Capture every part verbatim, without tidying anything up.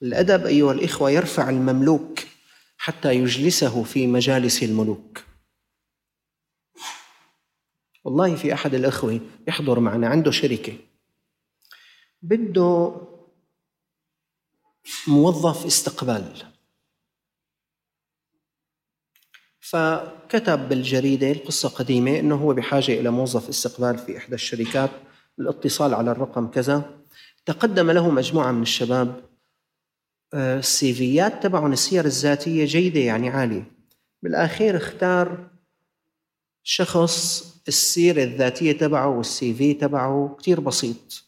الأدب أيها الإخوة يرفع المملوك حتى يجلسه في مجالس الملوك. والله في أحد الأخوة يحضر معنا عنده شركة، بده موظف استقبال، فكتب بالجريدة القصة قديمة أنه هو بحاجة إلى موظف استقبال في إحدى الشركات، الاتصال على الرقم كذا. تقدم له مجموعة من الشباب، السيفيات تبعهم السير الذاتية جيدة يعني عالية. بالآخير اختار شخص السيرة الذاتية تبعه والسي في تبعه كتير بسيط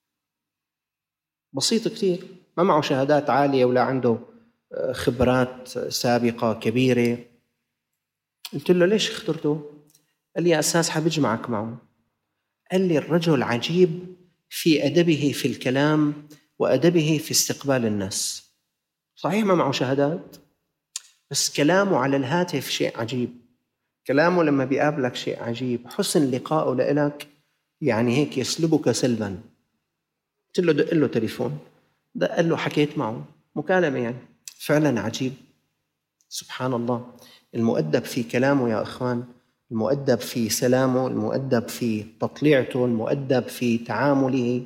بسيط كتير، ما معه شهادات عالية ولا عنده خبرات سابقة كبيرة. قلت له ليش اخترته؟ قال لي يا أساس حاب أجمعك معه. قال لي الرجل عجيب في أدبه في الكلام وأدبه في استقبال الناس. صحيح ما معه شهادات، بس كلامه على الهاتف شيء عجيب، كلامه لما بيقابلك شيء عجيب، حسن لقائه لإلك يعني هيك يسلبك سلبا. قلت له دق له تليفون، دق له حكيت معه مكالمة، يعني فعلا عجيب. سبحان الله، المؤدب في كلامه يا أخوان، المؤدب في سلامه، المؤدب في تطليعته، المؤدب في تعامله،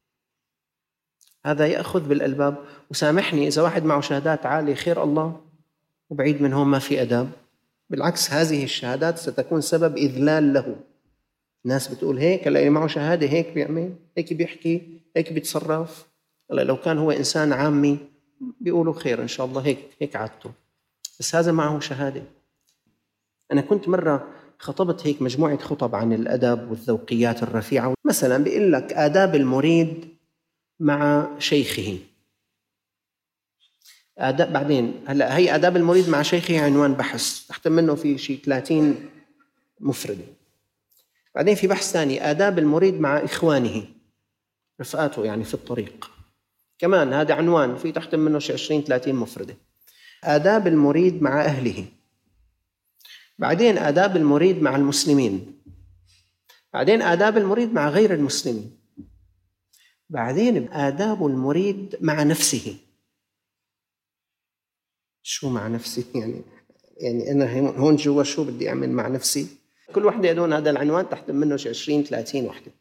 هذا يأخذ بالألباب. وسامحني إذا واحد معه شهادات عالية خير الله، وبعيد من هون ما في أداب، بالعكس هذه الشهادات ستكون سبب إذلال له. الناس بتقول هيك، اللي معه شهادة هيك بيعمل، هيك بيحكي، هيك بيتصرف. لو كان هو إنسان عامي بيقولوا خير إن شاء الله، هيك هيك عادته، بس هذا معه شهادة. أنا كنت مرة خطبت هيك مجموعة خطب عن الأدب والذوقيات الرفيعة، مثلا بيقول لك آداب المريد مع شيخه. آداب بعدين هلا هي آداب المريد مع شيخه عنوان بحث تحت منه في شيء ثلاثين مفردة. بعدين في بحث ثاني آداب المريد مع إخوانه رفقاته يعني في الطريق، كمان هذا عنوان في تحت منه شيء عشرين ثلاثين مفردة. آداب المريد مع أهله، بعدين آداب المريد مع المسلمين، بعدين آداب المريد مع غير المسلمين، بعدين آداب المريد مع نفسه. شو مع نفسي يعني؟ يعني أنا هون جوا شو بدي أعمل مع نفسي؟ كل واحدة دون هذا العنوان تحت منه شيء عشرين ثلاثين وحدة.